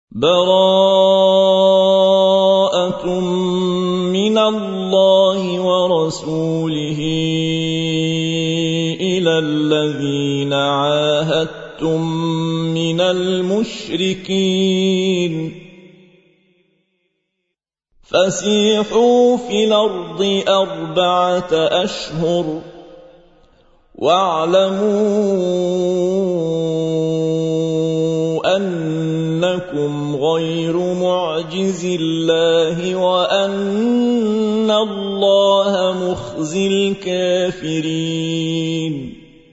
براءة من الله ورسوله إلى الذين عاهدتم من المشركين فسيحوا في الأرض 4 أشهر واعلموا أنكم غير معجز الله وأن الله مخزي الكافرين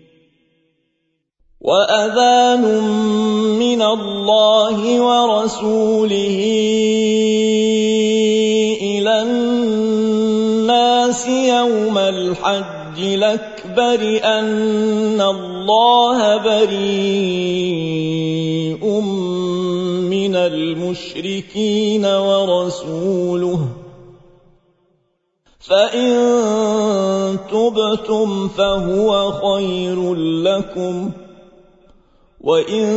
وأذان من الله ورسوله إلى الناس يوم الحج الأكبر أن الله بريء من المشركين ورسوله فإن تبتم فهو خير لكم وإن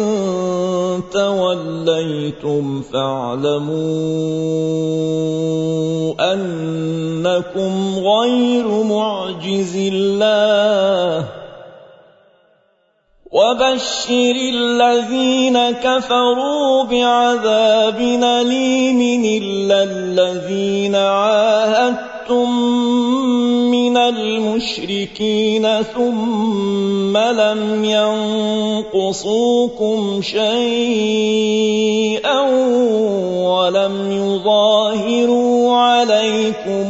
توليتم فاعلموا أنكم غير معجز الله وبشر الذين كفروا بعذاب أليم إلا الذين عاهدتم من المشركين ثم لم ينقصوكم شيئا ولم يظاهروا عليكم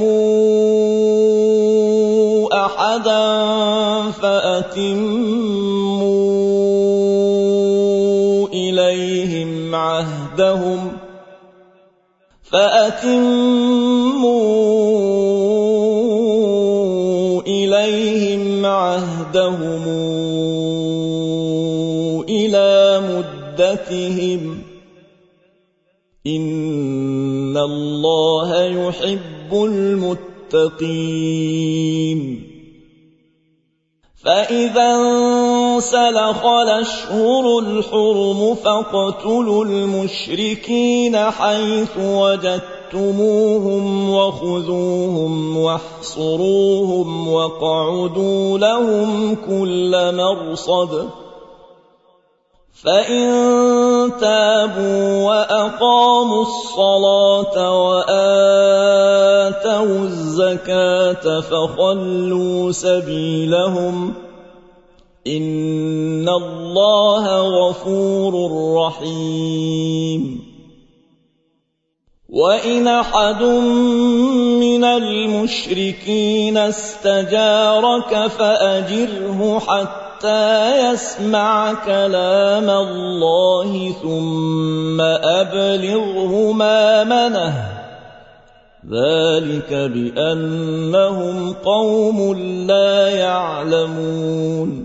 أحدا فأتموا إليهم عهدهم إلى مدتهم إن الله يحب المتقين فإذا انسلخ الأشهر الحرم فاقتلوا المشركين حيث وجدتموهم وخذوهم واحصروهم واقعدوا لهم كل مرصد فإن تابوا وأقاموا الصلاة وآتوا الزكاة فخلوا سبيلهم إن الله غفور رحيم وإن أحد من المشركين استجارك فأجره حتى يسمع كلام الله ثم أبلغه مأمنه ذلك بأنهم قوم لا يعلمون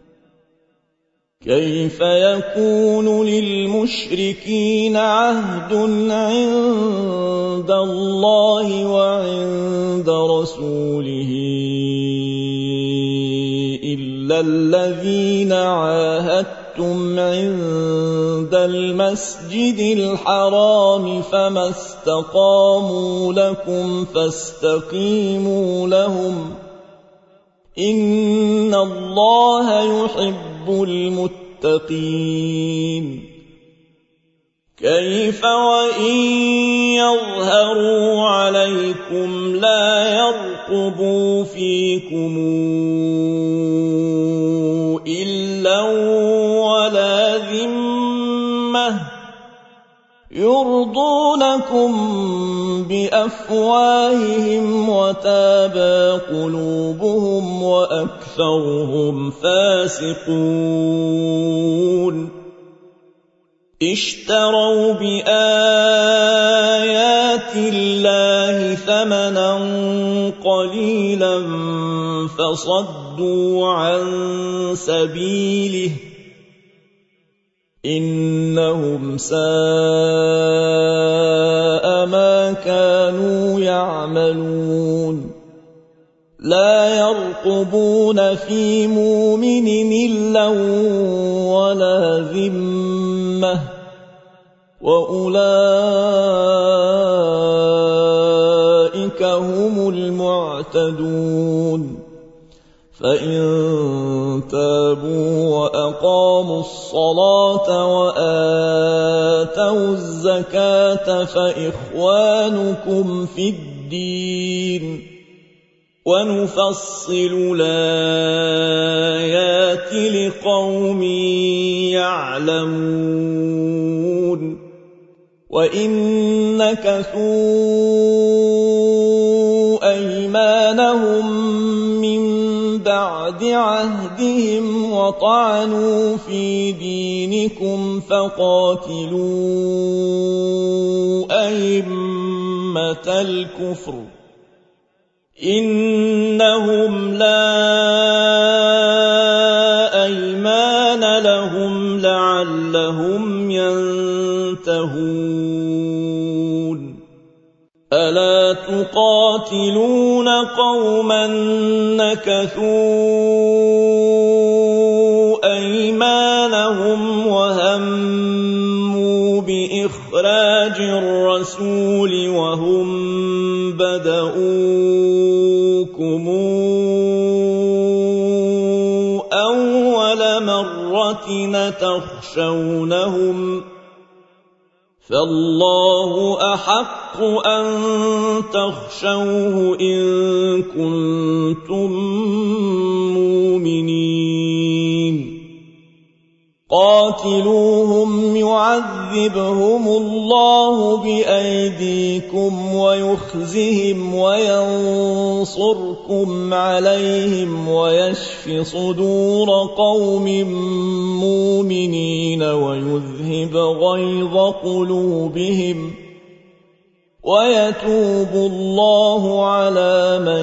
كيف يكون للمشركين عهد عند الله وعند رسوله إلا الذين عاهدتم عند المسجد الحرام فما استقاموا لكم فاستقيموا لهم إن الله يحب المتقين كيف وإن يظهروا عليكم لا يرقبوا فيكم إلا ولا ذمة يرضونكم بأفواههم وتابى قلوبهم وأكثرهم فاسقون اشتروا بآيات الله ثمنا قليلا فصدوا عن سبيله إنهم ساء ما كانوا يعملون لا يرقبون في مؤمن إلا ولا ذمة وأولئك هم المعتدون فإن تابوا وأقاموا الصلاة وآتوا الزكاة فإخوانكم في الدين ونفصل الآيات لقوم يعلمون وإن نكثوا أيمانهم من بعد عهدهم وطعنوا في دينكم فقاتلوا أئمة الكفر إنهم لا أيمان لهم لعلهم ينتهون ألا تقاتلون قوما نكثوا أيمانهم وهموا بإخراج الرسول وهم بدؤوكم أول مرة تخشونهم فالله أحق أن تخشوه إن كنتم مؤمنين قاتلوهم يعذبهم الله بأيديكم ويخزهم وينصركم عليهم ويشف صدور قوم مؤمنين ويذهب غيظ قلوبهم ويتوب الله على من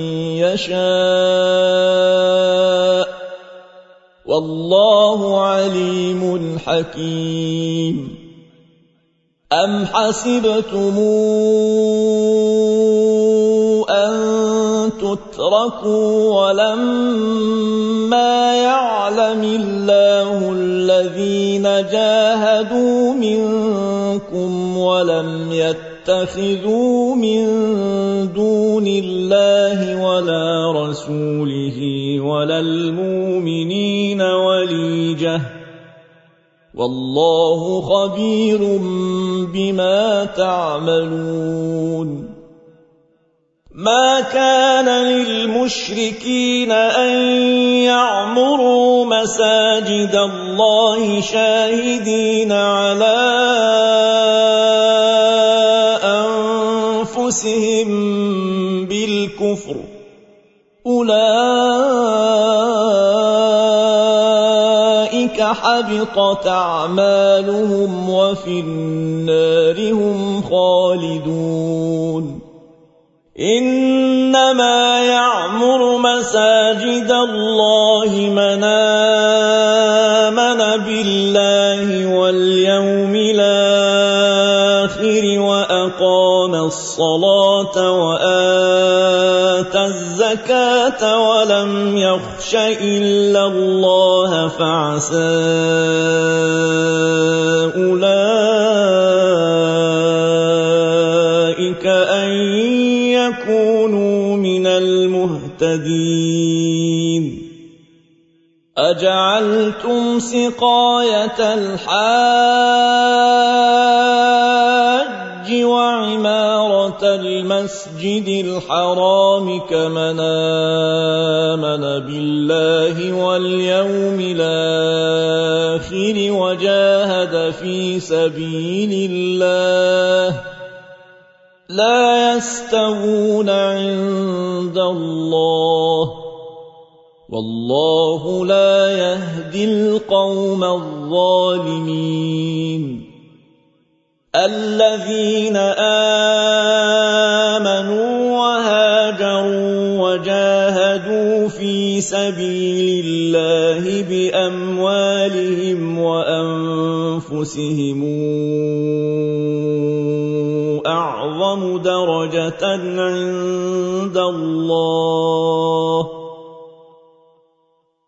يشاء والله عليم حكيم أم حسبتم أن تتركوا ولما يعلم الله الذين جاهدوا منكم ولم يتخذوا من دون الله ولا رسوله ولا المؤمنين وليجة والله خبير بما تعملون ما كان للمشركين أن يعمروا مساجد الله شاهدين على أنفسهم بالكفر أولئك حبطت أعمالهم وفي النار هم خالدون إنما يعمر مساجد الله من آمن بالله واليوم الآخر وأقام الصلاة وآتى الزكاة ولم يخش إلا الله فعسى أولئك أن يكونوا من المهتدين أجعلتم سقاية الحاج وعمارة المسجد الحرام كمن آمن بالله واليوم الآخر وجاهد في سبيل الله لا يستوون عند الله والله لا يهدي القوم الظالمين الذين آمنوا وهاجروا وجاهدوا في سبيل الله بأموالهم وأنفسهم أعظم درجة عند الله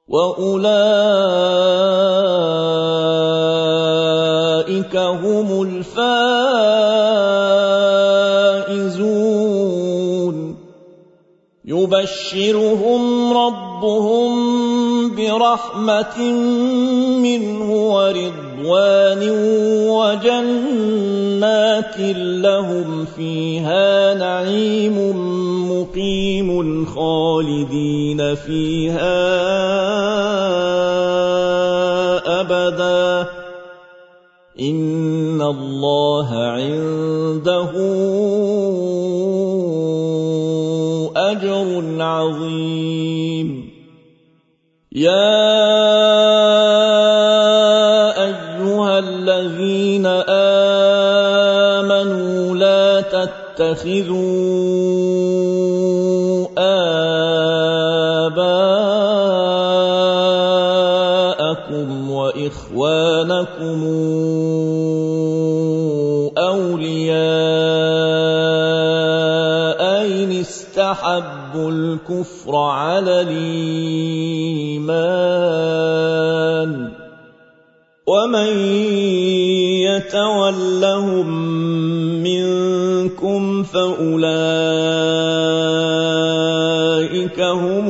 وأولئك هم الفائزون يبشرهم ربهم برحمة منه ورضوان وجنات لهم فيها نعيم مقيم خالدين فيها أبدا إن الله عنده أجر عظيم يا أيها الذين آمنوا لا تتخذوا آباءكم وإخوانكم أولياء إن استحبوا الكفر على الإيمان ومن يتولهم منكم فأولئك هم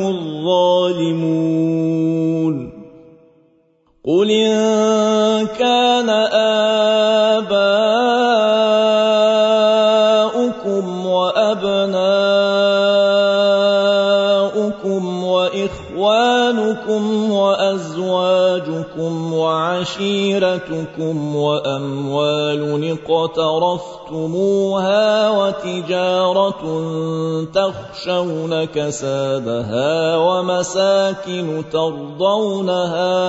الظالمون قل إن كان آباؤكم وأبناؤكم وإخوانكم وأزواجكم وعشيرتكم وأموال اقترفتموها وتجارة تخشون كسادها ومساكن ترضونها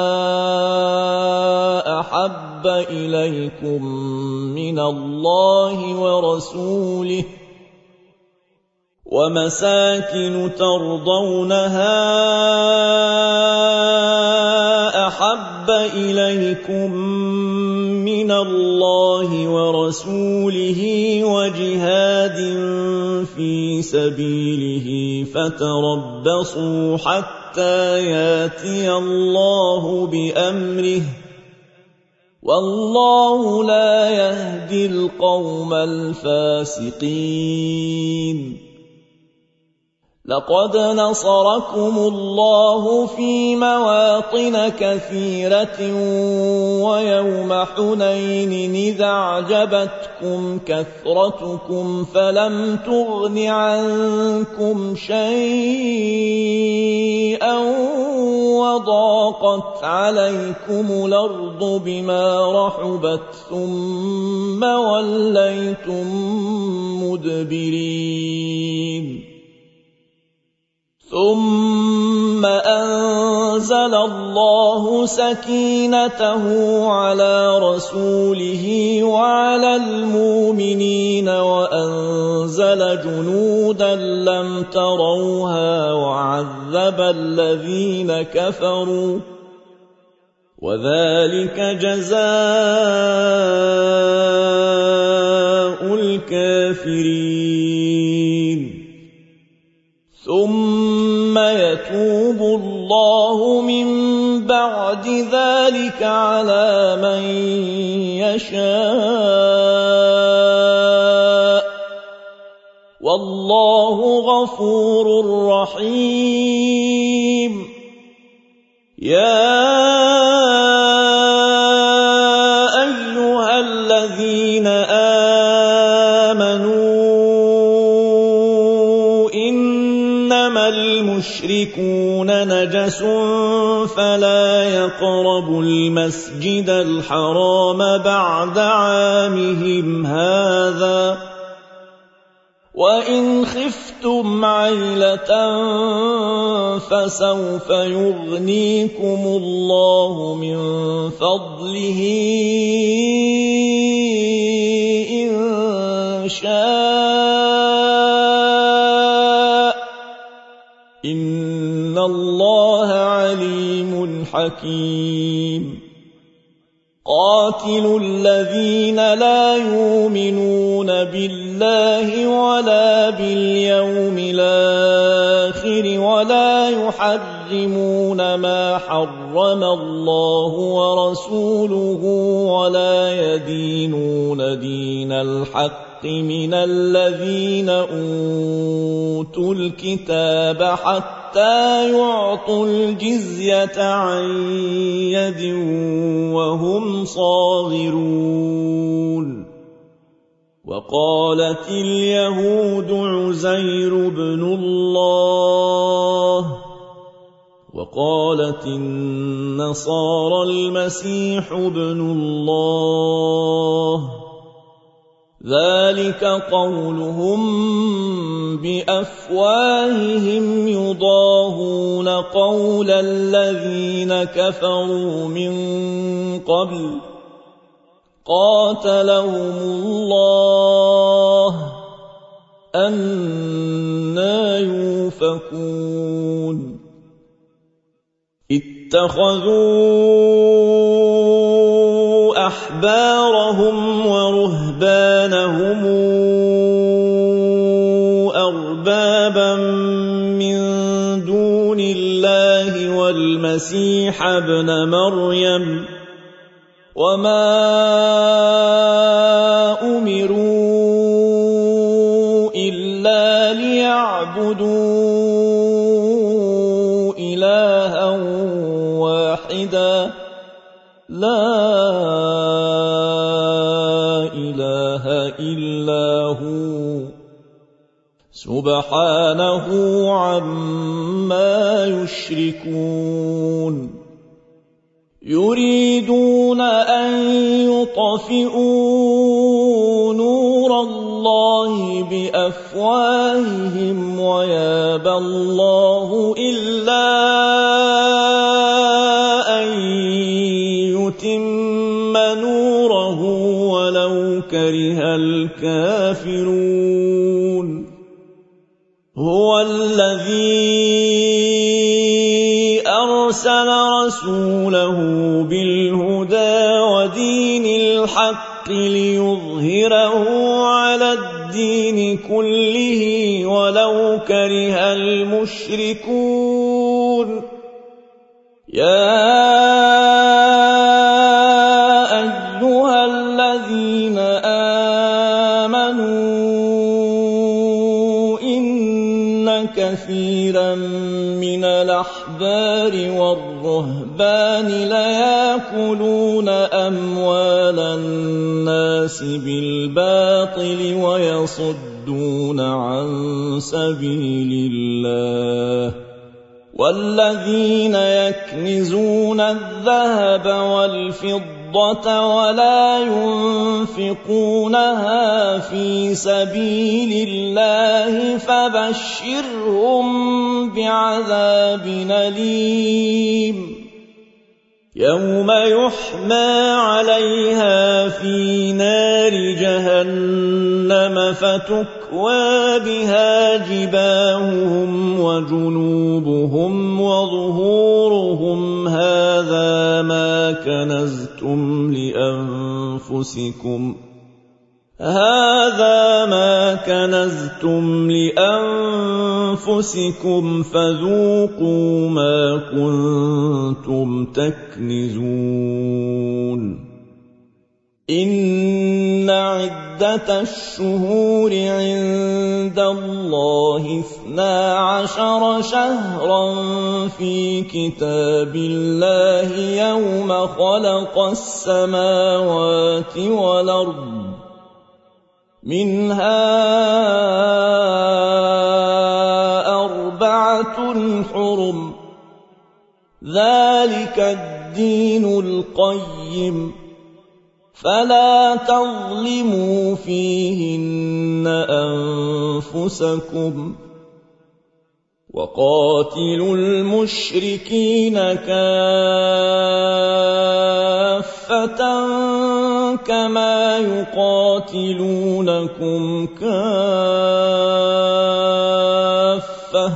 أحب إليكم من الله ورسوله ومساكن ترضونها أحب إليكم من الله ورسوله وجهاد في سبيله فتربصوا حتى ياتي الله بأمره والله لا يهدي القوم الفاسقين لقد نصركم الله في مواطن كثيرة ويوم حنين إذ أعجبتكم كثرتكم فلم تغن عنكم شيئا وضاقت عليكم الأرض بما رحبت ثم وليتم مدبرين ثم أنزل الله سكينته على رسوله وعلى المؤمنين وأنزل جنودا لم تروها وعذب الذين كفروا وذلك جزاء الكافرين ثم يتوب الله من بعد ذلك على من يشاء والله غفور رحيم يا أيها الذين آمنوا إنما المشركون نجس فلا يقربوا المسجد الحرام بعد عامهم هذا وإن خفتم عيلة فسوف يغنيكم الله من فضله إن شاء إن الله عليم حكيم قاتلوا الذين لا يؤمنون بالله ولا باليوم الآخر ولا يحرمون يحرمون ما حرم الله ورسوله ولا يدينون دين الحق من الذين أوتوا الكتاب حتى يعطوا الجزية عن يد وهم صاغرون. وقالت اليهود عزير بن الله وقالت النصارى المسيح ابن الله، ذلك قولهم بأفواههم يضاهون قول الذين كفروا من قبل قاتلهم الله أنى يؤفكون. اتخذوا أحبارهم ورهبانهم أربابا من دون الله والمسيح ابن مريم وما أمروا إلا ليعبدوا إلها واحدا لا إله إلا هو سبحانه عما يشركون. يريدون أن يطفئوا نور الله بأفواههم ويابى الله إلا أن يتم نوره ولو كره الكافرون. هو الذي أرسل رسوله بالهدى ودين الحق ليظهره على الدين كله ولو كره المشركون. يا أيها الذين آمنوا إن كثيرا من الأحبار والرهبان ليأكلون أموال الناس بالباطل ويصدون عن سبيل الله. والذين يكنزون الذهب والفضة ولا ينفقونها في سبيل الله فبشرهم بعذاب أليم. يوم يحمى عليها في نار جهنم فتكوى بها جباههم وجنوبهم وظهورهم هذا ما كنزتم لأنفسكم فذوقوا ما كنتم تكنزون. إن عدة الشهور عند الله 12 شهرا في كتاب الله يوم خلق السماوات والأرض منها 4 حرم ذلك الدين القيم فلا تظلموا فيهن أنفسكم وقاتلوا المشركين كافة كما يقاتلونكم كافة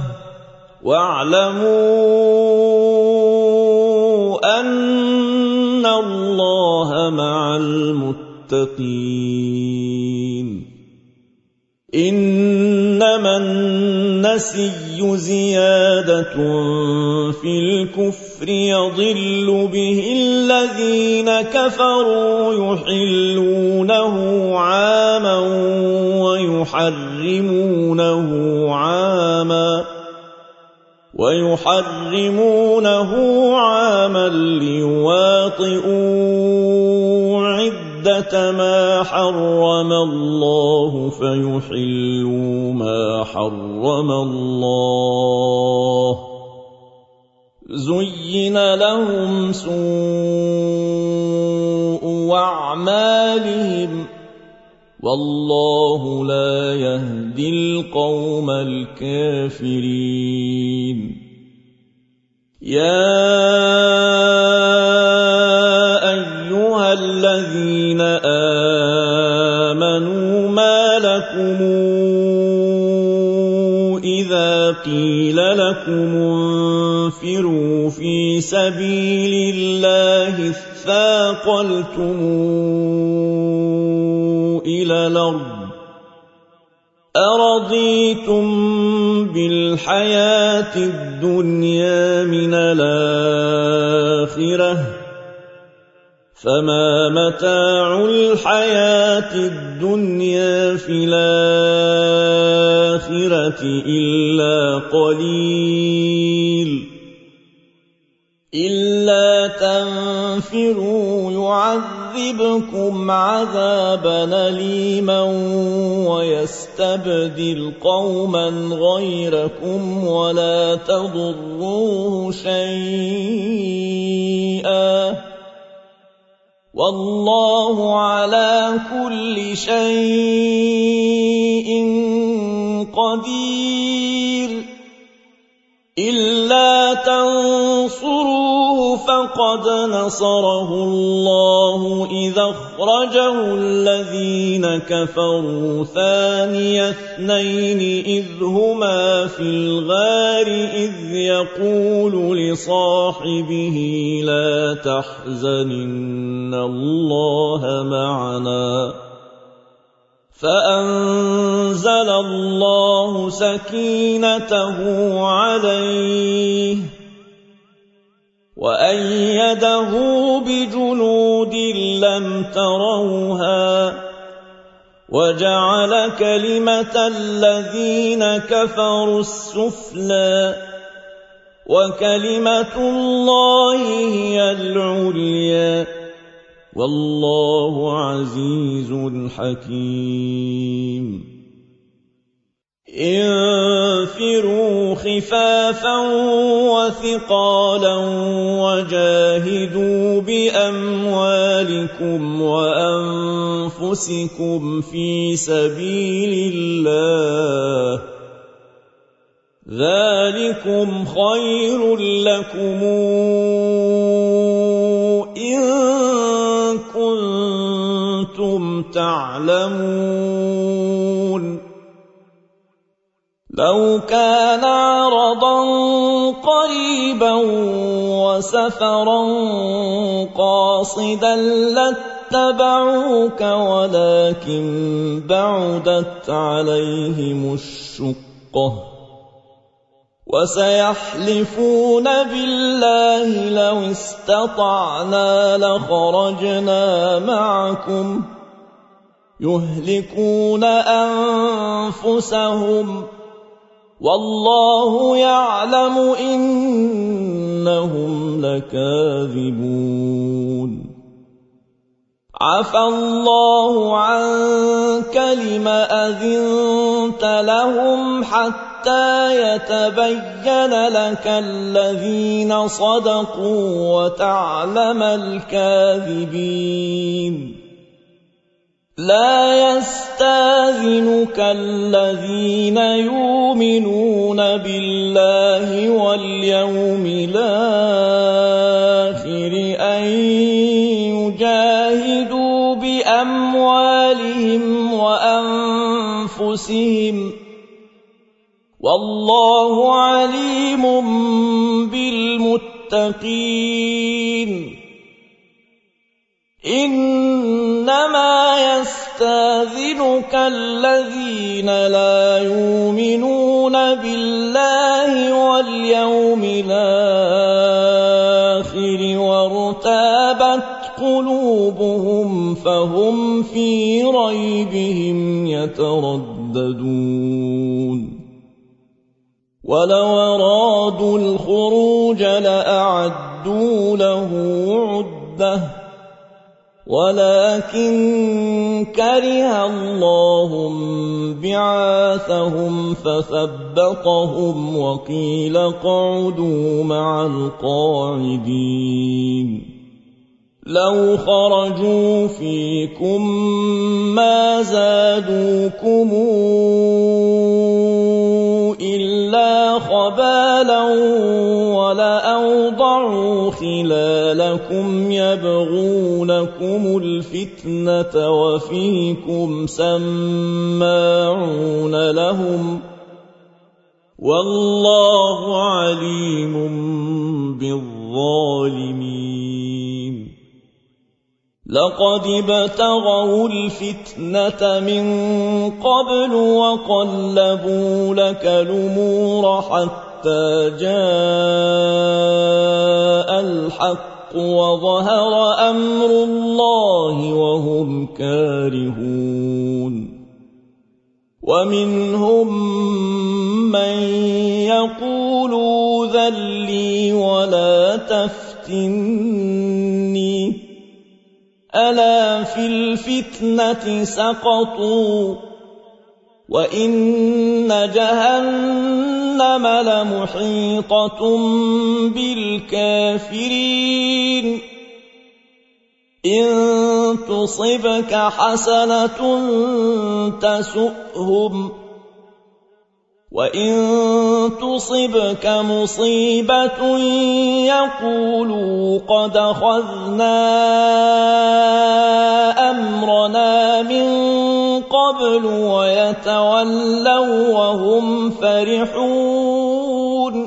واعلموا أن الله مع المتقين. إنما إنما النسي زيادة في الكفر يضل به الذين كفروا يحلونه عاما ويحرمونه عاما ليواطئوا عدة ما حرم الله فيحلوا ما حرم الله. زين لهم سوء أعمالهم والله لا يهدي القوم الكافرين. يا أيها الذين آمنوا ما لكم إذا قيل لكم انفروا في سبيل الله اثاقلتم إلى الأرض أرضيتم بالحياة الدنيا من الآخرة فما متاع الحياة الدنيا في الآخرة إلا قليل. إلا تنفروا يعذبكم عذابا أليما ويستبدل قوما غيركم ولا تضروه شيئا والله على كل شيء قدير. إلا تنصروه فقد نصره الله إذا أخرجه الذين كفروا ثاني اثنين إذ هما في الغار إذ يقول لصاحبه لا تحزن إن الله معنا فأنزل الله سكينته عليه وأيده بجنود لم تروها وجعل كلمة الذين كفروا السفلى وكلمة الله هي العليا والله عزيز حكيم. انفروا خفافا وثقالا وجاهدوا بأموالكم وأنفسكم في سبيل الله ذلكم خير لكم إن كنتم تعلمون. لو كان عرضا قريبا وسفرا قاصدا لاتبعوك ولكن بعدت عليهم الشقة وسيحلفون بالله لو استطعنا لخرجنا معكم يهلكون أنفسهم والله يعلم إنهم لكاذبون. عفى الله عنك لم أذنت لهم حتى يتبين لك الذين صدقوا وتعلم الكاذبين. لا يستاذنك الذين يؤمنون بالله واليوم الآخر أن يجاهدوا بأموالهم وأنفسهم والله عليم بالمتقين. إنما يستاذنك الذين لا يؤمنون بالله واليوم الآخر وارتابت قلوبهم فهم في ريبهم يترددون ولو أرادوا الخروج لأعدوا له عدة ولكن كره الله بعاثهم فثبطهم وقيل اقعدوا مع القاعدين لو خرجوا فيكم ما زادوكم إلا خبالا ولأوضعوا خلالكم يبغونكم الفتنة وفيكم سماعون لهم والله عليم بالظالمين لقد ابتغوا الفتنة من قبل وقلبوا لك الأمور حتى جاء الحق وظهر أمر الله وهم كارهون ومنهم من يقول ائذن لي ولا تفتني ألا في الفتنة سقطوا وإن جهنم لمحيطة بالكافرين إن تصبك حسنة تسؤهم وإن تصبك مصيبة يقولوا قد أخذنا أمرنا من قبل ويتولوا وهم فرحون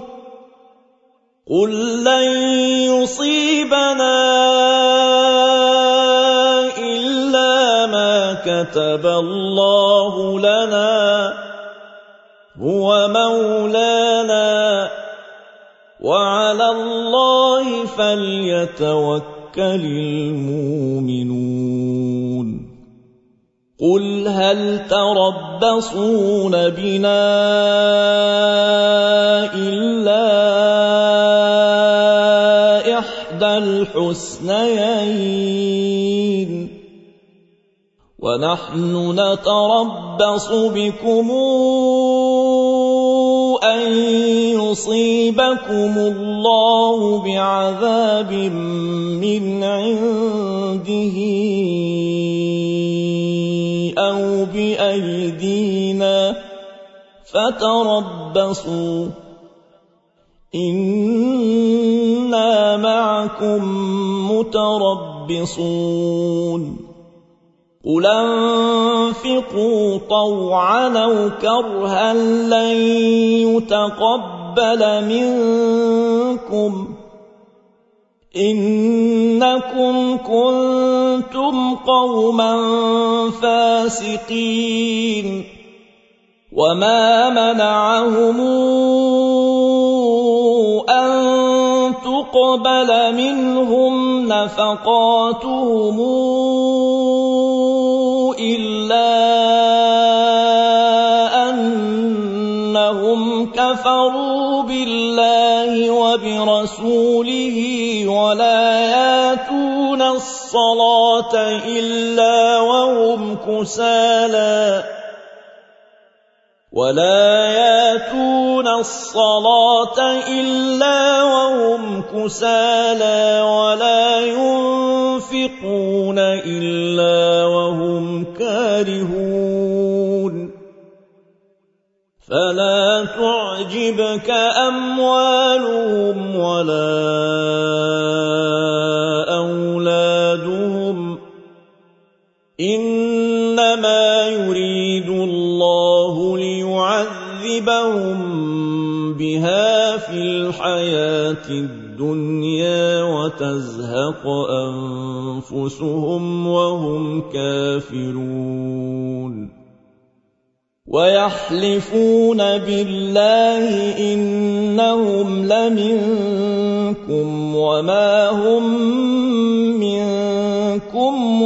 قل لن يصيبنا إلا ما كتب الله لنا هو مولانا وعلى الله فليتوكل المؤمنون قل هل تربصون بنا إلا إحدى الحسنيين ونحن نتربص بكم أن يصيبكم الله بعذاب من عنده أو بأيدينا فتربصوا إنا معكم متربصون قل انفقوا طوعا أو كرها لن يتقبل منكم إنكم كنتم قوما فاسقين وما منعهم أن تقبل منهم نفقاتهم إلا أنهم كفروا بالله وبرسوله ولا يأتون الصلاة إلا وهم كسالى ولا ينفقون إلا وهم كارهون فلا تعجبك أموالهم ولا أولادهم إنما يريد الله ليعذبهم بها في الحياة الدنيا وتزهق أنفسهم وهم كافرون ويحلفون بالله إنهم لمنكم وما هم منكم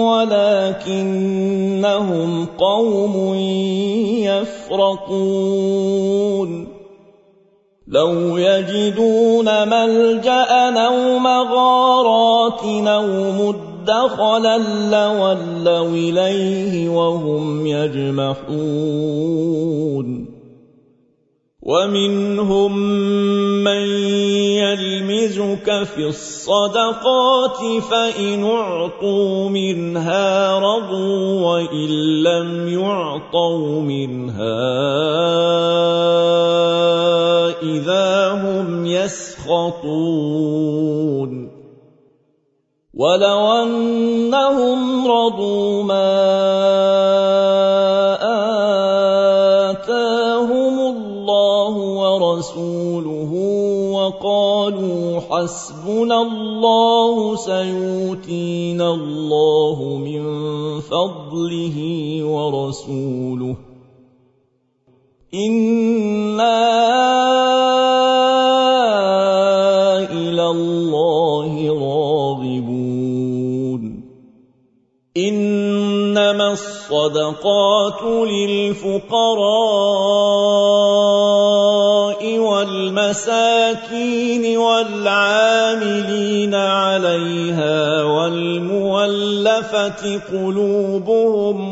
ولكنهم قوم يفرقون لو يجدون ملجأ أو مغارات أو مدخلا لولوا إليه وهم يجمحون ومنهم من يلمزك في الصدقات فإن أعطوا منها رضوا وإن لم يعطوا منها إذا هم يسخطون ولو أنهم رضوا ما آتاهم الله ورسوله وقالوا حسبنا الله سيؤتينا الله من فضله ورسوله إنا إلى الله راغبون إنما الصدقات للفقراء والمساكين والعاملين عليها والمولفة قلوبهم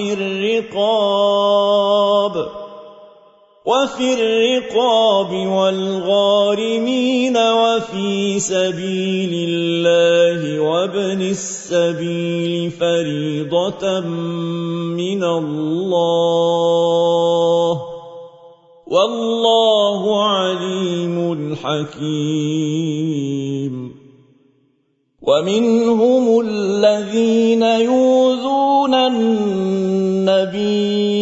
وفي الرقاب والغارمين وفي سبيل الله وابن السبيل فريضة من الله والله عليم حكيم ومنهم الذين يؤذون النبي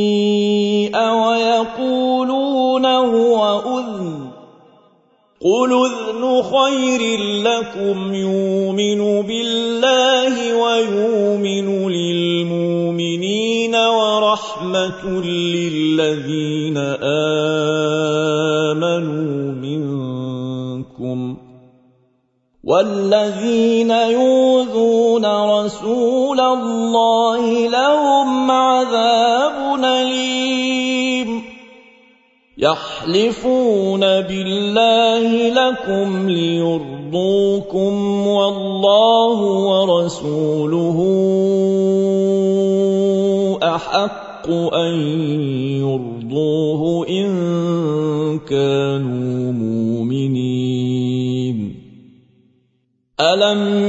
ويقولون هو أذن قل أذن خير لكم يؤمن بالله ويؤمن للمؤمنين ورحمة للذين آمنوا منكم والذين يؤذون رسول الله لهم عذاب أليم يحلفون بالله لكم ليرضوكم والله ورسوله أحق أن يرضوه إن كانوا مؤمنين ألم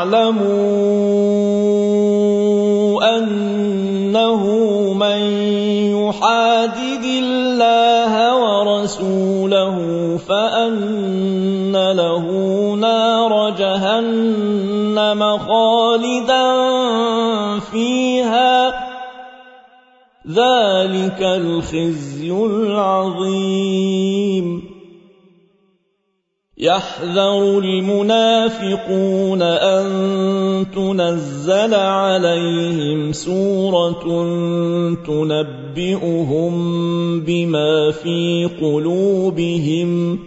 يعلموا أنه من يحادد الله ورسوله فأن له نار جهنم خالدا فيها ذلك الخزي العظيم يحذر المنافقون أن تنزل عليهم سورة تنبئهم بما في قلوبهم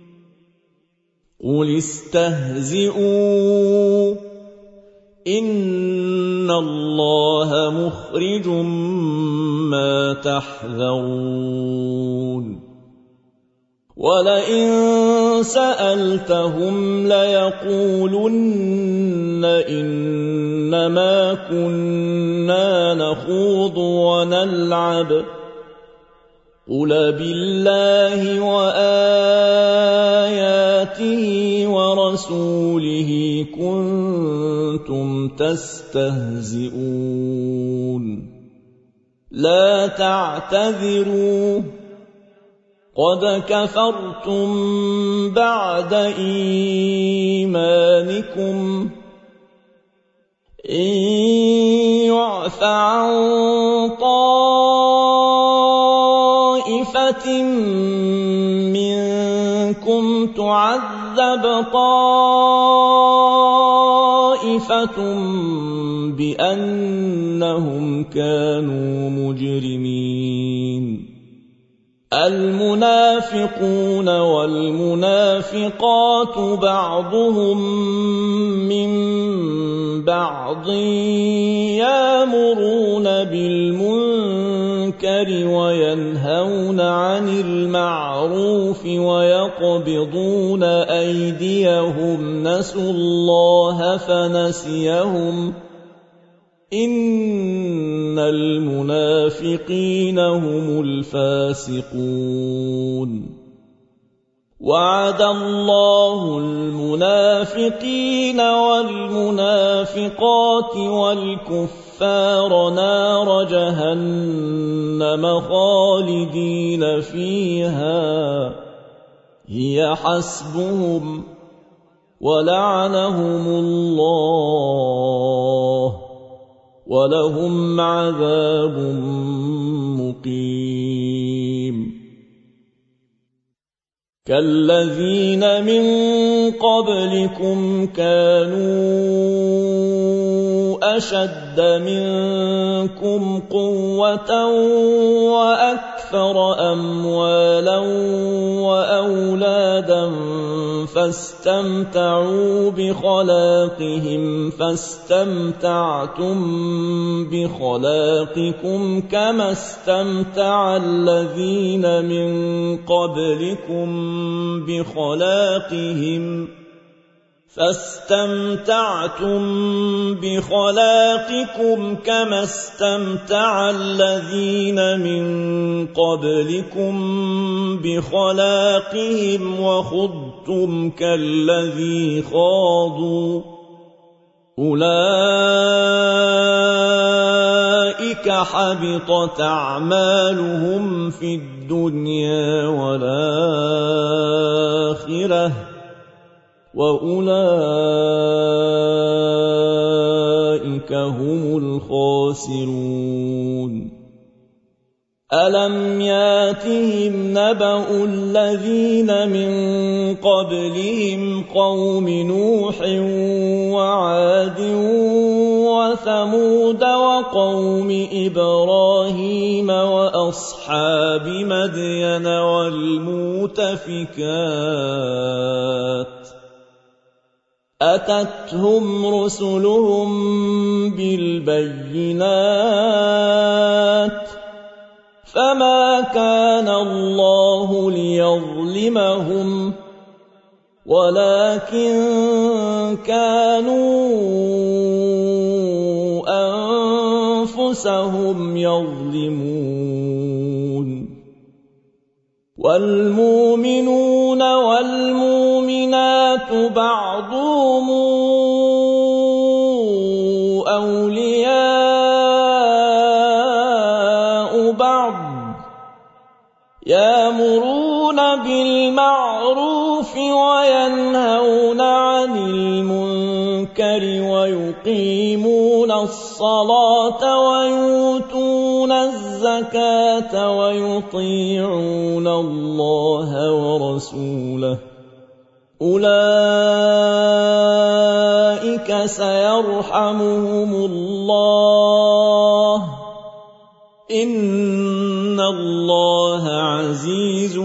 قل استهزئوا إن الله مخرج ما تحذرون ولئن سألتهم ليقولن إنما كنا نخوض ونلعب قل بالله وآياته ورسوله كنتم تستهزئون لا تعتذروا قد كفرتم بعد إيمانكم إن يعف عن طائفة منكم تعذب طائفة بأنهم كانوا المجرمين المنافقون والمنافقات بعضهم من بعض يأمرون بالمنكر وينهون عن المعروف ويقبضون أيديهم نسوا الله فنسيهم إن المنافقين هم الفاسقون وعد الله المنافقين والمنافقات والكفار نار جهنم خالدين فيها هي حسبهم ولعنهم الله ولهم عذاب مقيم كالذين من قبلكم كانوا أشد منكم قوة وأكثر أموالا وأولادا فاستمتعوا بخلاقهم فاستمتعتم بخلاقكم كما استمتع الذين من قبلكم بخلاقهم فاستمتعتم بخلاقكم كما استمتع الذين من قبلكم بخلاقهم وخضتم كالذي خاضوا أولئك حبطت أعمالهم في الدنيا والآخرة وأولئك هم الخاسرون ألم ياتهم نبأ الذين من قبلهم قوم نوح وعاد وثمود وقوم إبراهيم وأصحاب مدين والمؤتفكات أتتهم رسلهم بالبينات فما كان الله ليظلمهم ولكن كانوا أنفسهم يظلمون والمؤمنون والمؤمنات بعضهم أولياء بعض يأمرون بالمعروف وينهون عن المنكر ويقيمون الصلاة ويؤتون الزكاة ويطيعون الله ورسوله أولئك سيرحمهم الله إن الله عزيز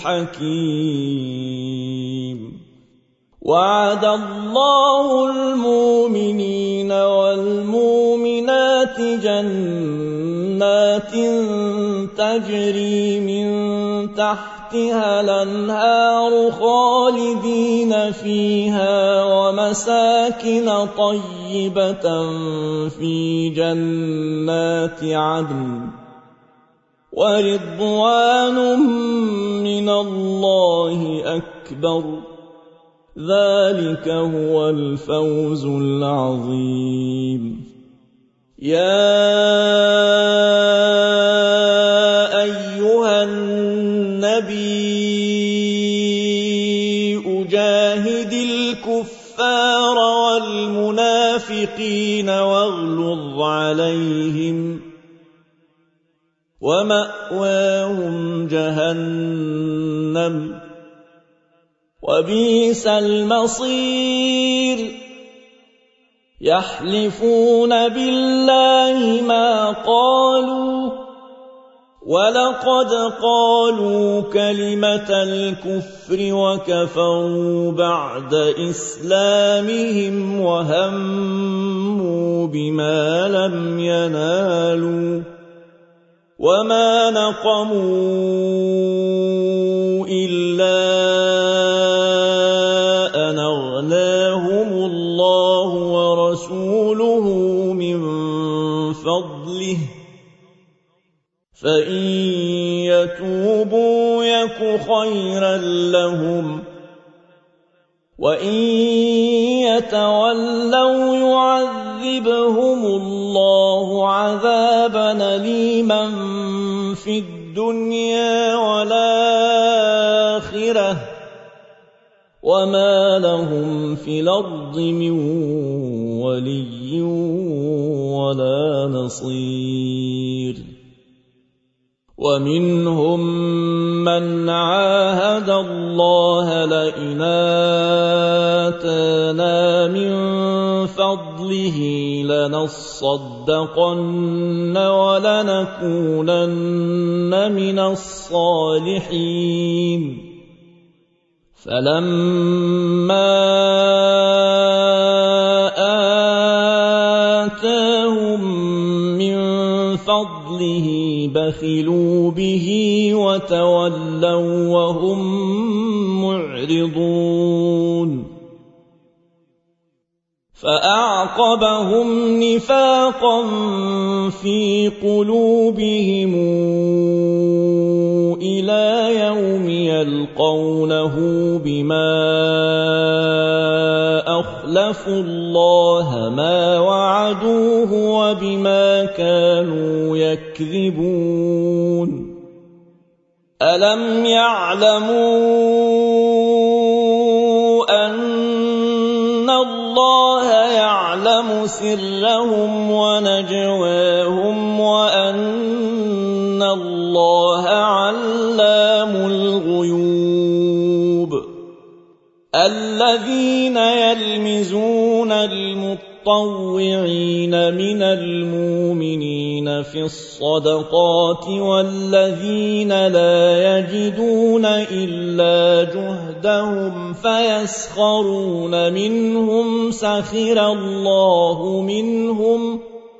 حكيم وعد الله المؤمنين والمؤمنات جنات تجري من تحتها الأنهار خالدين فيها ومساكن طيبة في جنات عدن ورضوان من الله أكبر ذلك هو الفوز العظيم يا أيها النبي جاهد الكفار والمنافقين واغلظ عليهم ومأواهم جهنم وبئس المصير يحلفون بالله ما قالوا ولقد قالوا كلمة الكفر وكفروا بعد إسلامهم وهموا بما لم ينالوا وما نقموا إلا أن أغناهم الله ورسوله من فضله فإن يتوبوا يك خيرا لهم وإن يتولوا يعذبهم الله عذابا أليما في الدنيا والآخرة وما لهم في الأرض من ولي ولا نصير ومنهم من عاهد الله لئن آتانا من فضله لنصدقن ولنكونن من الصالحين فلما آتاهم من فضله بخلوا به وتولوا وهم معرضون فأعقبهم نفاقا في قلوبهم إلى يوم يلقونه بما أخلفوا الله ما وعدوه وبما كانوا يكذبون ألم يعلموا أن الله يعلم سرهم ونجواهم وأن الله علام الغيوب الذين يلمزون المطوعين من المؤمنين في الصدقات والذين لا يجدون إلا جهدهم فيسخرون منهم سخر الله منهم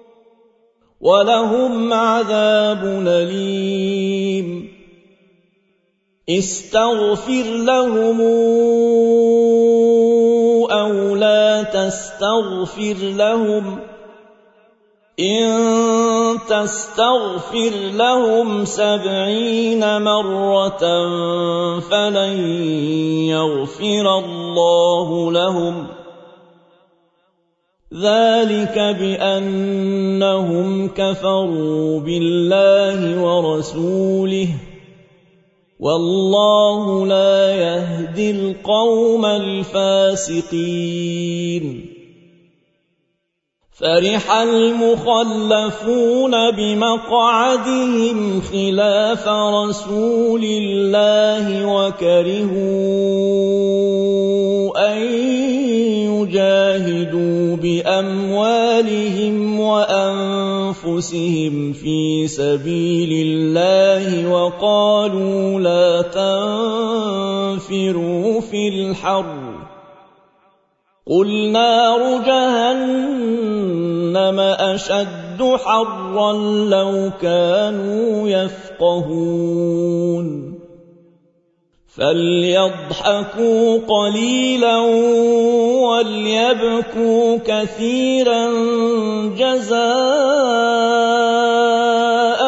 ولهم عذاب أليم استغفر لهم أو لا تستغفر لهم إن تستغفر لهم 70 مرة فلن يغفر الله لهم ذلك بأنهم كفروا بالله ورسوله والله لا يهدي القوم الفاسقين فرح المخلفون بمقعدهم خلاف رسول الله وكرهوا أن يجاهدوا بأموالهم وأنفسهم في سبيل الله وقالوا لا تنفروا في الحر قل نار جهنم أشد حرا لو كانوا يفقهون فليضحكوا قليلا وليبكوا كثيرا جزاء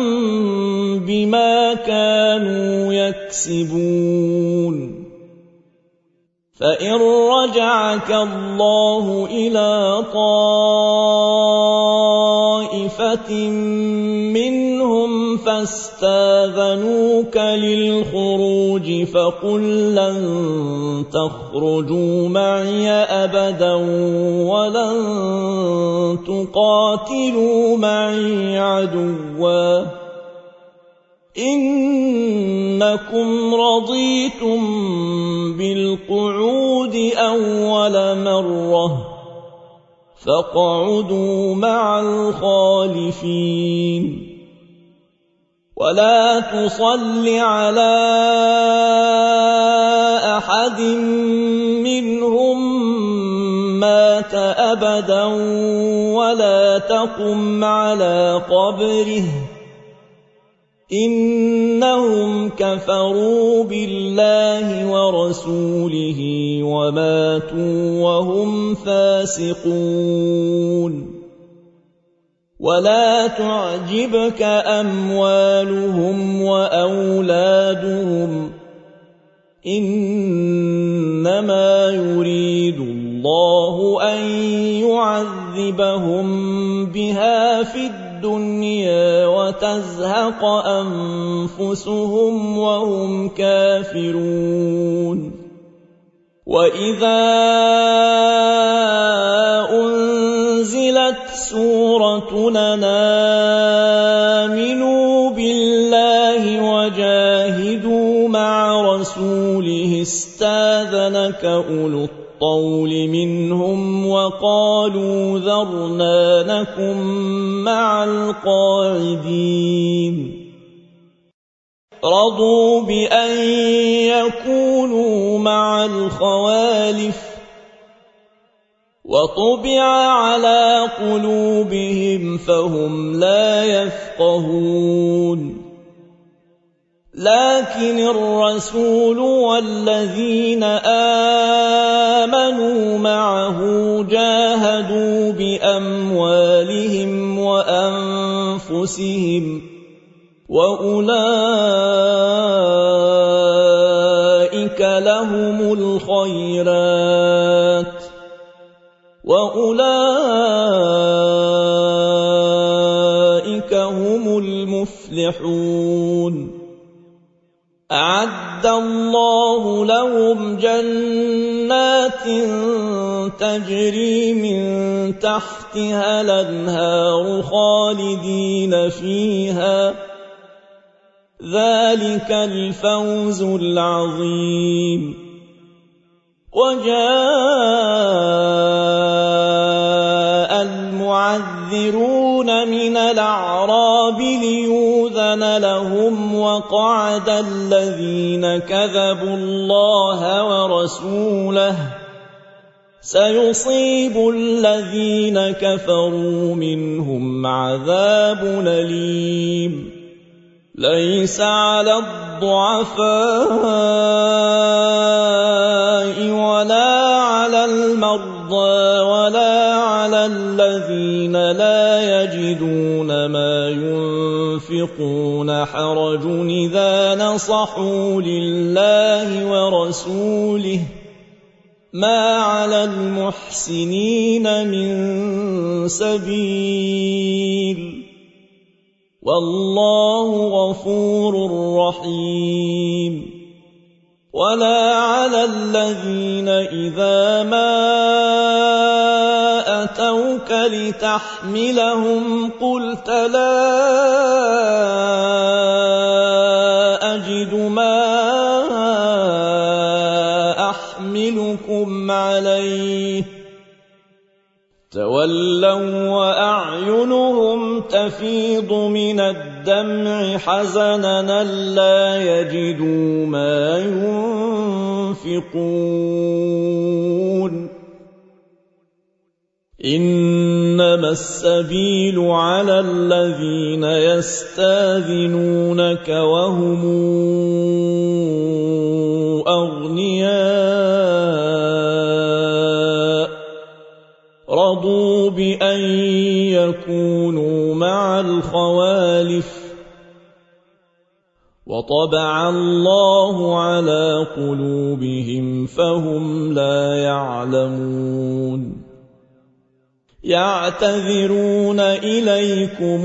بما كانوا يكسبون فإن رجعك الله إلى طائفة منهم فاستاذنوك للخروج فقل لن تخرجوا معي أبدا ولن تقاتلوا معي عدوا إنكم رضيتم بالقعود أول مرة فاقعدوا مع الخالفين ولا تصل على أحد منهم مات أبدا ولا تقم على قبره إنهم كفروا بالله ورسوله وماتوا وهم فاسقون ولا تعجبك أموالهم وأولادهم إنما يريد الله أن يعذبهم بها في الدنيا وتزهق أنفسهم وهم كافرون وإذا أنزلت سورة أن آمنوا بالله وجاهدوا مع رسوله استاذنك أولو الطول منهم وقالوا ذرنا نكن مع القاعدين رضوا بأن يكونوا مع الخوالف وطبع على قلوبهم فهم لا يفقهون لكن الرسول والذين آمنوا معه جاهدوا بأموالهم وأنفسهم وأولئك لهم الخيرات وأولئك هم المفلحون أعد الله لهم جنات تجري من تحتها الأنهار خالدين فيها ذلك الفوز العظيم وجاء المعذرون من الأعراب ليؤذن لهم وقعد الذين كذبوا الله ورسوله سيصيب الذين كفروا منهم عذاب أليم ليس على الضعفاء ولا على المرضى ولا على الذين لا يجدون ما ينفقون حرج إذا نصحوا لله ورسوله ما على المحسنين من سبيل والله غفور رحيم ولا على الذين إذا ما أتوك لتحملهم قلت لا أجد ما أحملكم عليه تولوا وأعينهم تفيض من الدمع حزنا ألا يجدوا ما ينفقون إنما السبيل على الذين يستاذنونك وهم أغنياء رضوا بأن يكونوا مع الخوالف وطبع الله على قلوبهم فهم لا يعلمون يعتذرون إليكم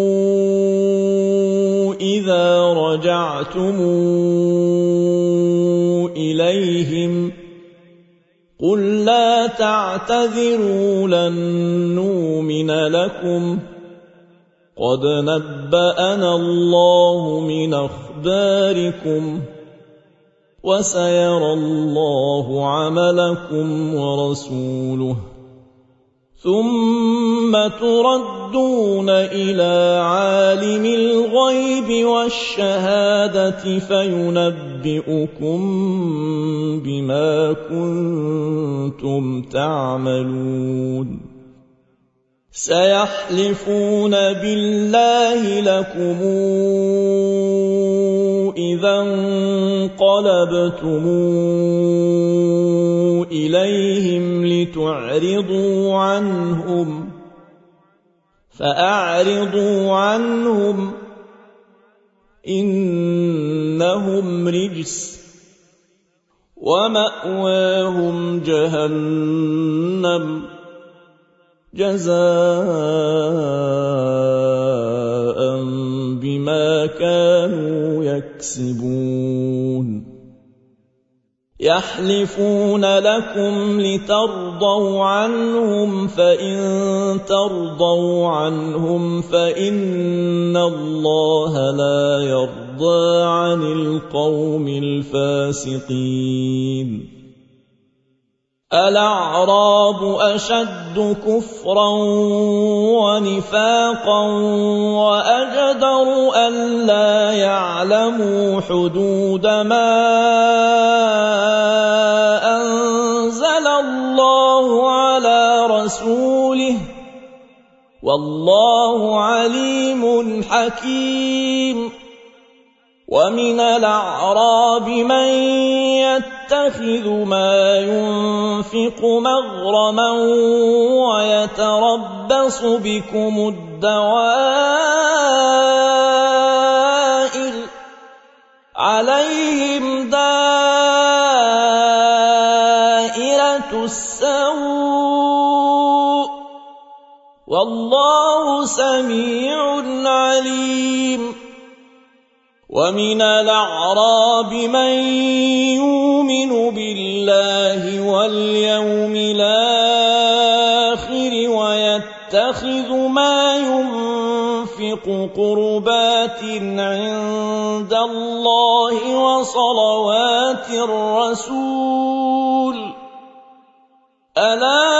إذا رجعتم إليهم قل لا تعتذروا لن نؤمن لكم قد نبأنا الله من أخباركم وسيرى الله عملكم ورسوله ثم تردون إلى عالم الغيب والشهادة فينبئكم بما كنتم تعملون سيحلفون بالله لكم إذا انقلبتم إليهم لتعرضوا عنهم فأعرضوا عنهم إنهم رجس ومأواهم جهنم جزاء بما كانوا يكسبون يحلفون لكم لترضوا عنهم فإن ترضوا عنهم فإن الله لا يرضى عن القوم الفاسقين الأعراب أشد كفرا ونفاقا وأجدر ألا يعلموا حدود ما أنزل الله على رسوله والله عليم حكيم ومن الأعراب من يتخذ ما ينفق مغرما ويتربص بكم الدوائر عليهم دائرة السوء والله سميع عليم ومن الأعراب من يؤمن بالله واليوم الآخر ويتخذ ما ينفق قربات عند الله وصلوات الرسول ألا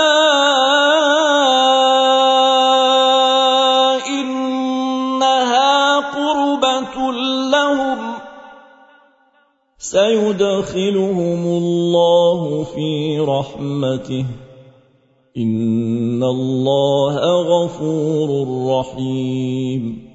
سيدخلهم الله في رحمته إن الله غفور رحيم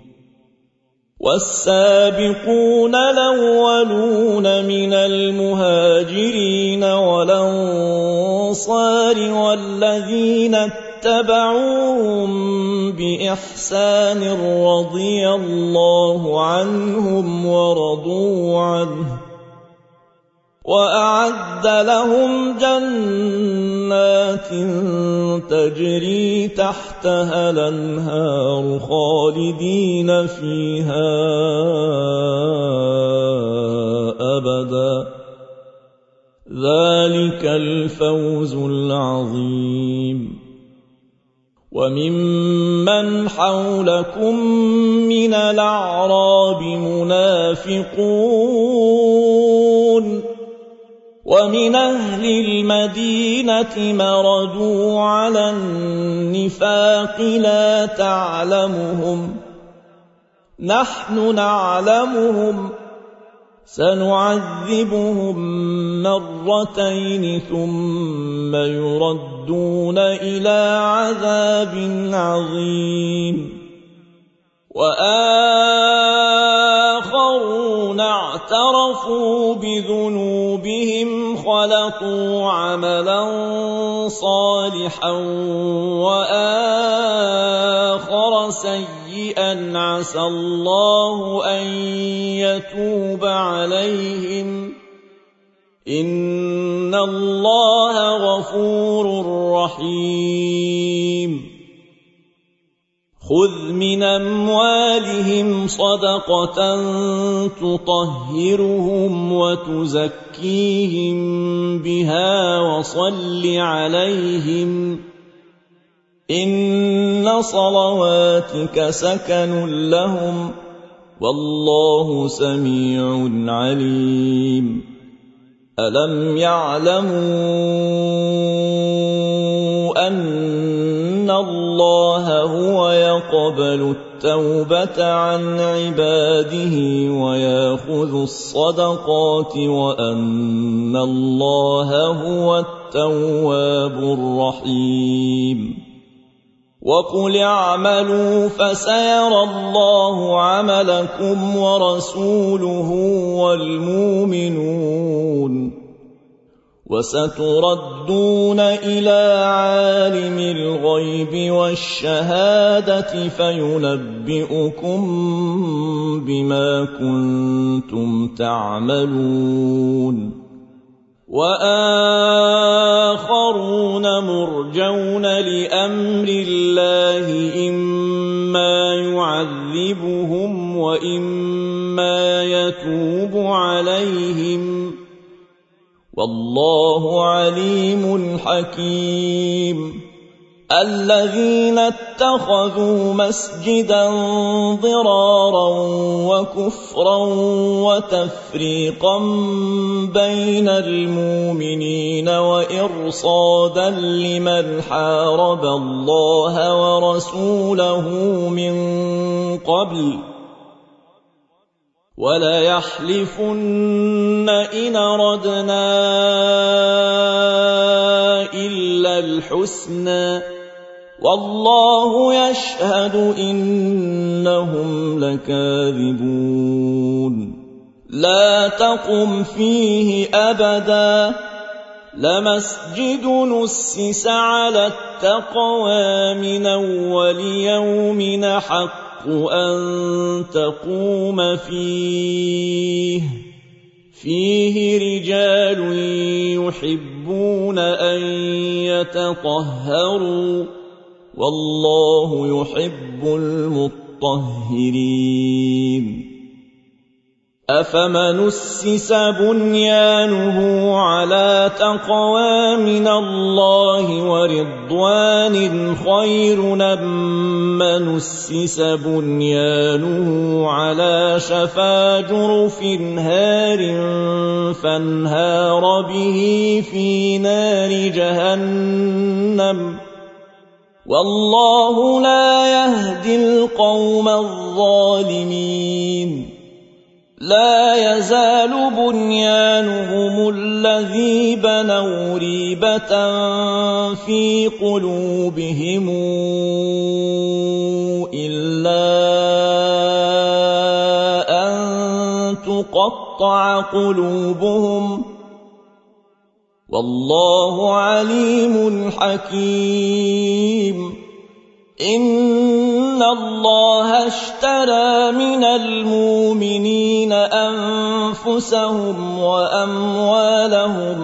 والسابقون الأولون من المهاجرين والأنصار والذين اتبعوهم بإحسان رضي الله عنهم ورضوا عنه وأعد لهم جنات تجري تحتها الأنهار خالدين فيها أبدا ذلك الفوز العظيم وممن حولكم من الأعراب منافقون ومن أهل المدينة مردوا على النفاق لا تعلمهم نحن نعلمهم سنعذبهم مرتين ثم يردون إلى عذاب عظيم وآخرون اعترفوا بذنوبهم خلقوا عملا صالحا وآخر سيئا عسى الله أن يتوب عليهم إن الله غفور رحيم خذ من أموالهم صدقة تطهرهم وتزكيهم بها وصل عليهم إن صلواتك سكن لهم والله سميع عليم ألم يعلموا أن اللَّهَ هُوَ يَقْبَلُ التَّوْبَةَ عَنْ عِبَادِهِ وَيَأْخُذُ الصَّدَقَاتِ وَأَنَّ اللَّهَ هُوَ التَّوَّابُ الرَّحِيمُ وَقُلِ اعْمَلُوا فَسَيَرَى اللَّهُ عَمَلَكُمْ وَرَسُولُهُ وَالْمُؤْمِنُونَ وَسَتُرَدُّونَ إِلَى عَالِمِ الْغَيْبِ وَالشَّهَادَةِ فَيُنَبِّئُكُم بِمَا كُنتُمْ تَعْمَلُونَ وَآخَرُونَ مُرْجَوْنَ لِأَمْرِ اللَّهِ إِمَّا يُعَذِّبُهُمْ وَإِمَّا يَتُوبُ عَلَيْهِمْ وَاللَّهُ عَلِيمٌ حَكِيمٌ الَّذِينَ اتَّخَذُوا مَسْجِدًا ضِرَارًا وَكُفْرًا وَتَفْرِيقًا بَيْنَ الْمُؤْمِنِينَ وَإِرْصَادًا لِمَنْ حَارَبَ اللَّهَ وَرَسُولَهُ مِنْ قَبْلُ وَلَيَحْلِفُنَّ إِنْ أَرَدْنَا إِلَّا الْحُسْنَى وَاللَّهُ يَشْهَدُ إِنَّهُمْ لَكَاذِبُونَ لَا تَقُمْ فِيهِ أَبَدًا لَمَسْجِدٌ أُسِّسَ عَلَى التَّقْوَى مِنْ أَوَّلِ يَوْمٍ أَحَقُّ أَن تَقُومَ فِيهِ رِجَالٌ يُحِبُّونَ أَن يَتَطَهَّرُوا وَاللَّهُ يُحِبُّ الْمُطَّهِّرِينَ أَفَمَنْ أُسِّسَ بُنْيَانُهُ عَلَى تَقْوَى مِنَ اللَّهِ وَرِضْوَانٍ خَيْرٌ أَمَّنْ أُسِّسَ بُنْيَانُهُ عَلَى شَفَا جُرُفٍ هَارٍ فَانْهَارَ بِهِ فِي نَارِ جَهَنَّمَ وَاللَّهُ لَا يَهْدِي الْقَوْمَ الظَّالِمِينَ لا يزال بنيانهم الذي بنوا ريبة في قلوبهم إلا أن تقطع قلوبهم والله عليم حكيم إن الله اشترى من المؤمنين أنفسهم وأموالهم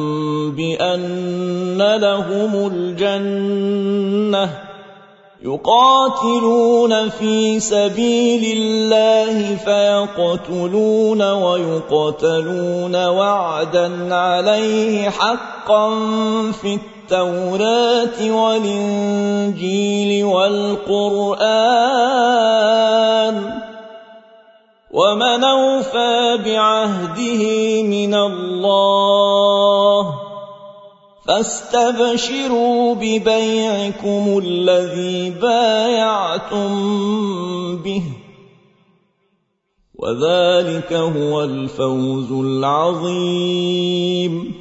بأن لهم الجنة يقاتلون في سبيل الله فيقتلون ويقتلون وعدا عليه حقا في التوراة والإنجيل والقرآن ومن أوفى بعهده من الله فاستبشروا ببيعكم الذي بايعتم به وذلك هو الفوز العظيم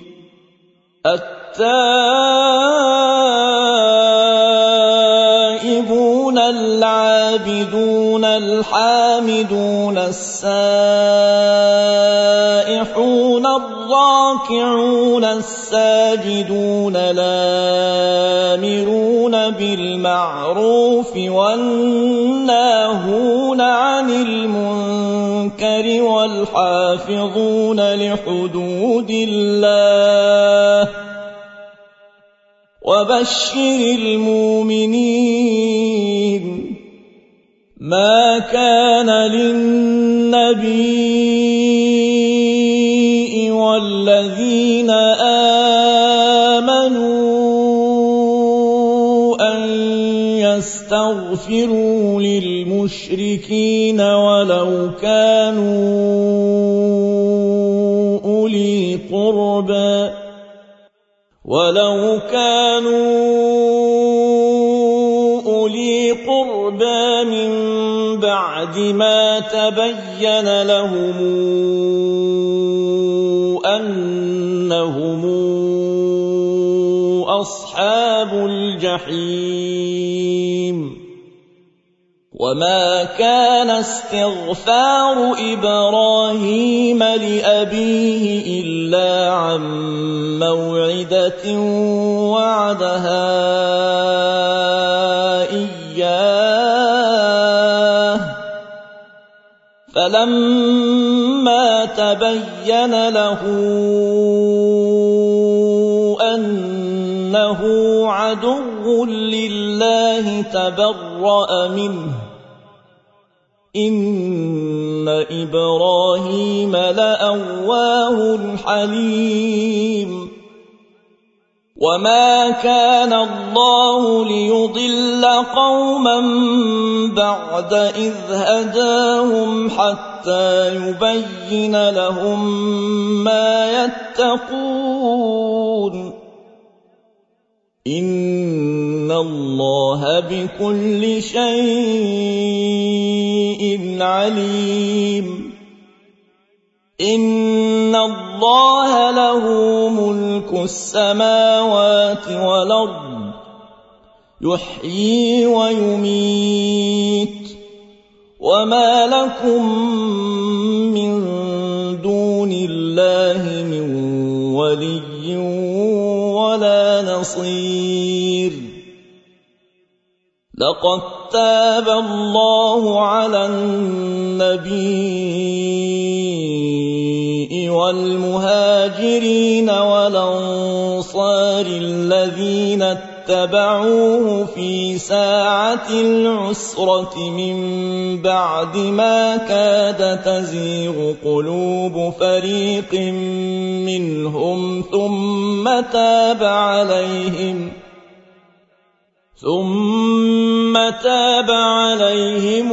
التائبون العابدون الحامدون السائحون الراكعون الساجدون الآمرون بالمعروف والناهون عن المنكر والحافظون لحدود الله وبشر المؤمنين ما كان للنبي والذين آمنوا أن يستغفروا للمشركين ولو كانوا أولي قربى ذي قربى من بعد ما تبين لهم أنهم أصحاب الجحيم وما كان استغفار إبراهيم لأبيه إلا عن موعدة وعدها إياه فلما تبين له أنه عدو لله تبرأ منه إن إبراهيم لأواه حليم وما كان الله ليضل قوما بعد إذ هداهم حتى يبين لهم ما يتقون إن الله بكل شيء عليم إن الله له ملك السماوات والأرض يحيي ويميت وما لكم من دون الله من ولي ولا نصير لقد تاب الله على النبي والمهاجرين والأنصار الذين اتبعوه في ساعة العسرة من بعد ما كاد تزيغ قلوب فريق منهم ثم تاب عليهم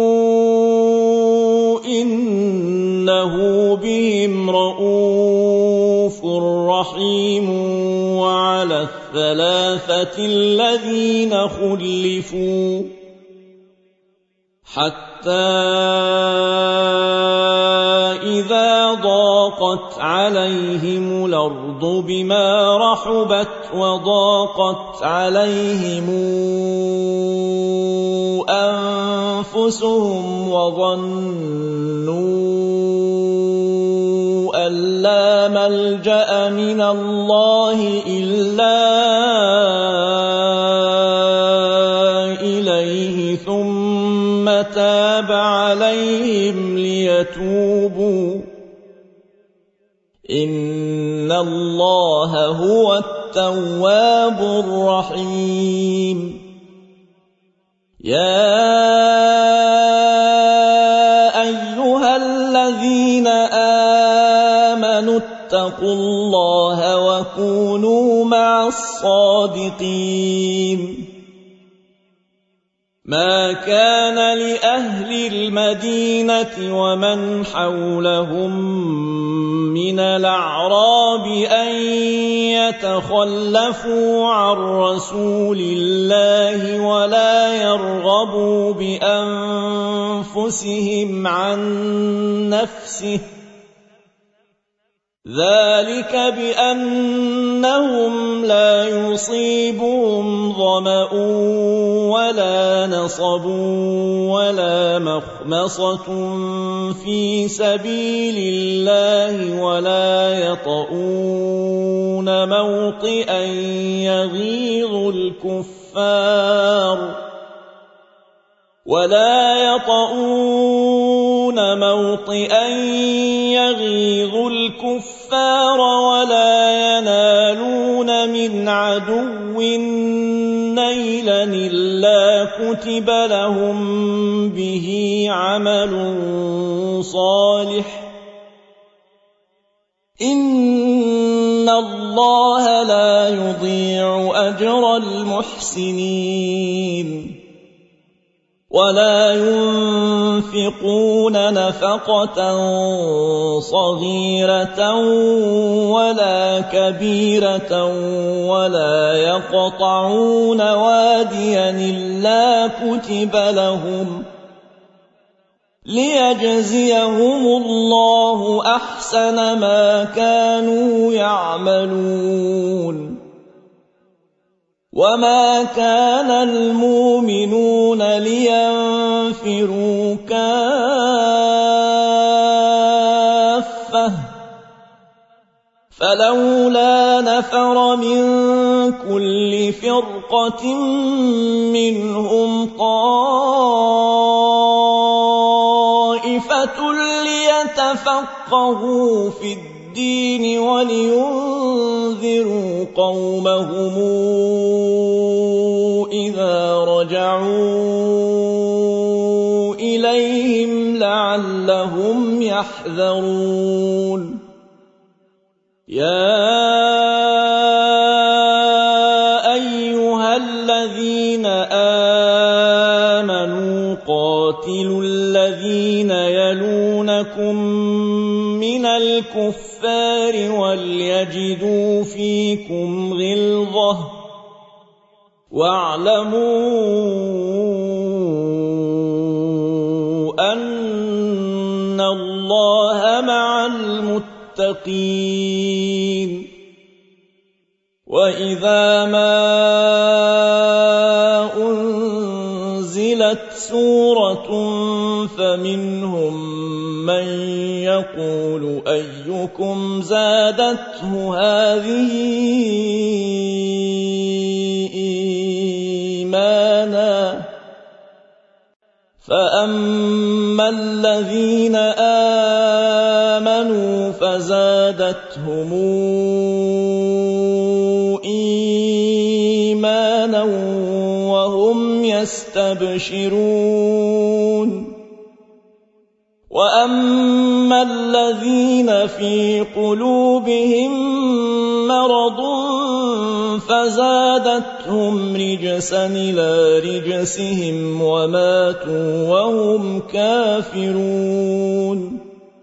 إنه بهم رءوف رحيم وعلى الثلاثة الذين خلفوا حتى إذا ضاقت عليهم الأرض بما رحبت وضاقت عليهم أنفسهم وظنوا أن لا ملجأ من الله إلا إليه ثم تاب عليهم ليتوبوا إن الله هو التواب الرحيم يا أيها الذين آمنوا اتقوا الله وكونوا مع الصادقين ما كان لأهل المدينة ومن حولهم من الأعراب أن يتخلفوا عن رسول الله ولا يرغبوا بأنفسهم عن نفسه ذلك بأنهم لا يصيبهم ظمأ ولا نصب ولا مخمصة في سبيل الله ولا يطؤون موطئا يغيظ الكفار ولا ينالون من عدو نيلا إلا كتب لهم به عمل صالح إن الله لا يضيع أجر المحسنين ولا ينفقون نفقة صغيرة ولا كبيرة ولا يقطعون واديا إلا كتب لهم ليجزيهم الله أحسن ما كانوا يعملون. وما كان المؤمنون لينفروا كافة فلولا نفر من كل فرقة منهم طائفة ليتفقهوا في الدين ولينذروا قومهم إذا رجعوا إليهم لعلهم يحذرون. يا أيها الذين آمنوا قاتلوا الذين يلونكم من الكفار وليجدوا فيكم غلظة واعلموا أن الله مع المتقين. وإذا ما أنزلت سورة فمنهم من يقول أيكم زادته هذه إيمانا فأما الذين آمنوا فزادتهم إيمانا وهم يستبشرون. وأما الذين في قلوبهم مرض فزادتهم رجسا إلى رجسهم وماتوا وهم كافرون.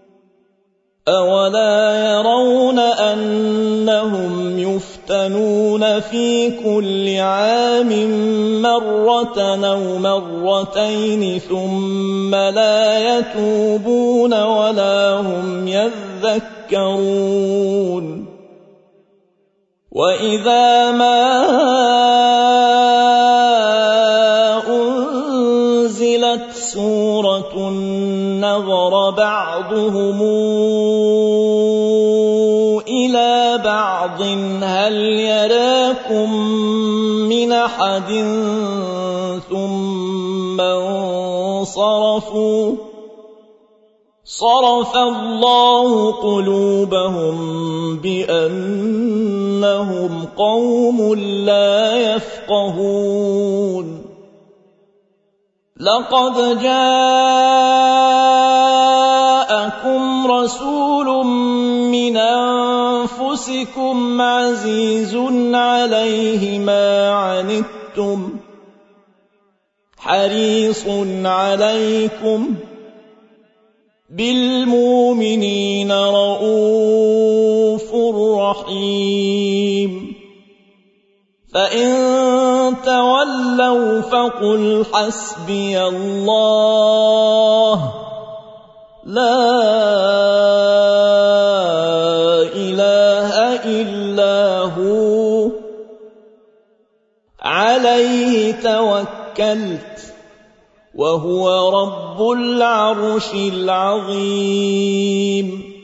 أولا يرون أنهم يفتنون في كل عام مرة أو مرتين ثم لا يتوبون ولا هم يذكرون. وإذا ما أنزلت سورة نظر بعضهم إلى بعض هل يراكم من أحد ثم انصرفوا صرف الله قلوبهم بأنهم قوم لا يفقهون. لقد جاءكم رسول من أنفسكم عزيز عليه ما عنتم حريص عليكم بالمؤمنين رؤوف رحيم. فإن تولوا فقل حسبي الله لا إله إلا هو عليه توكلت وهو رب العرش العظيم.